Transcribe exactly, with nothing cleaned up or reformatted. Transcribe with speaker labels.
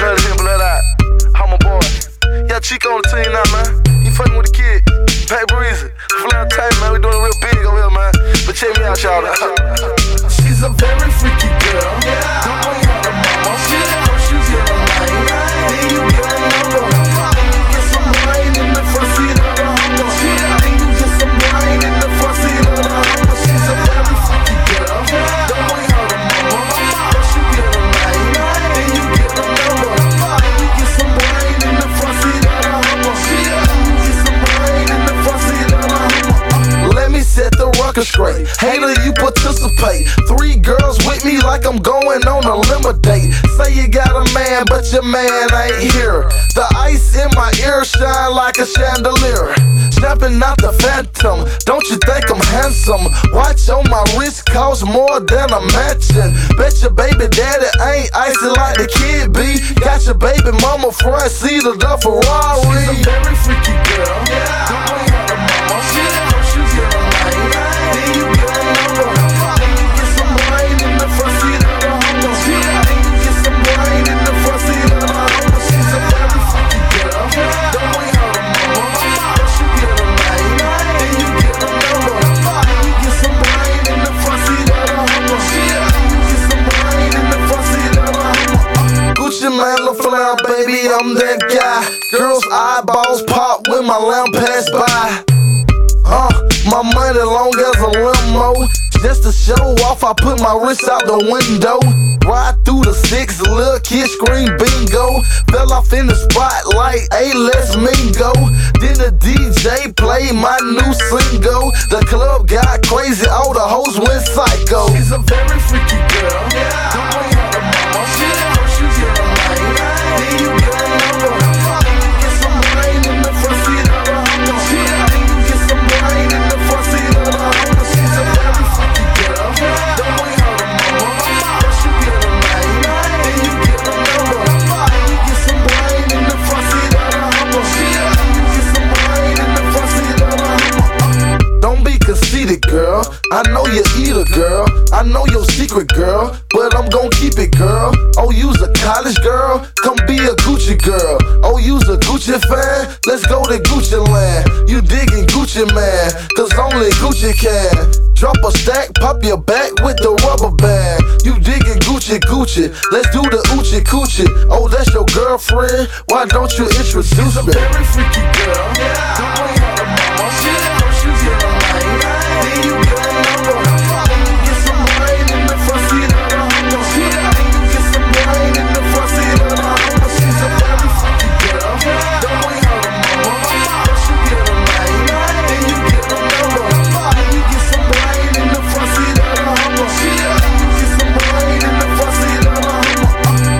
Speaker 1: blood in, blood out. How my boy? Yeah, Chico on the team now, man. You fucking with the kid. Pat Breezy, Flair Tight, man. We doing real big over here, man. But check me out, y'all.
Speaker 2: She's a very freaky girl. Don't wait on her mama. First you get a line, then you get a number. Then you get some wine in the front seat of the Hummer. Then you get some wine in the front seat of the Hummer. She's a very freaky girl. Don't wait on her mama. First you get a line, then you get a number. Then you get some wine in the front seat of the Hummer. Then you get some wine in the front seat of the Hummer.
Speaker 1: Let me set the record straight. Hater, you participate. Three girls with me like I'm going on a limo date. Say you got a man, but your man ain't here. The ice in my ear shine like a chandelier. Snapping out the phantom, don't you think I'm handsome? Watch on my wrist costs more than a mansion. Bet your baby daddy ain't icy like the kid be. Got your baby mama front seat of the Ferrari.
Speaker 2: She's a very freaky girl. Don't wait on her mama. First you get a line, then you get a number. Then you get some wine in the front seat of the Hummer. Then you get some wine in the front seat of the Hummer. She's a very freaky girl. Don't wait on her mama. First you get a line, then you get a number. Then you get some wine in the front seat of the Hummer. Then you get some wine in the front seat of the Hummer.
Speaker 1: Gucci man, LaFleur, baby, I'm that guy. Girls' eyeballs pop when my lamp pass by. Uh, my money long as a limo. Just to show off, I put my wrist out the window. Ride through the six, little kid scream bingo. Fell off in the spotlight, hey, let's mingo. Then the D J played my new single. The club got crazy, all the hoes went psycho.
Speaker 2: She's a very freaky girl. Don't wait on her mama. First you get a line, then you get a number. Then you get some wine in the front seat of the Hummer. Then you get some wine in the front seat of the Hummer. She's a very freaky girl. Don't wait on her mama. First you get a line, then you get a number. Then you get some wine in the front seat of the Hummer. Then you get some wine in the front seat of the Hummer.
Speaker 1: Don't be conceited, girl. I know you eat a girl. I know your secret, girl. But I'm gon' keep it, girl. Oh, you's a college girl? Come be a Gucci girl. Oh, you's a Gucci fan? Let's go to Gucci land. You digging Gucci man, cause only Gucci can. Drop a stack, pop your back with the rubber band. You digging Gucci Gucci, let's do the Oochie Coochie. Oh, that's your girlfriend? Why don't you introduce
Speaker 2: She's a
Speaker 1: me?
Speaker 2: very freaky girl. Don't wait on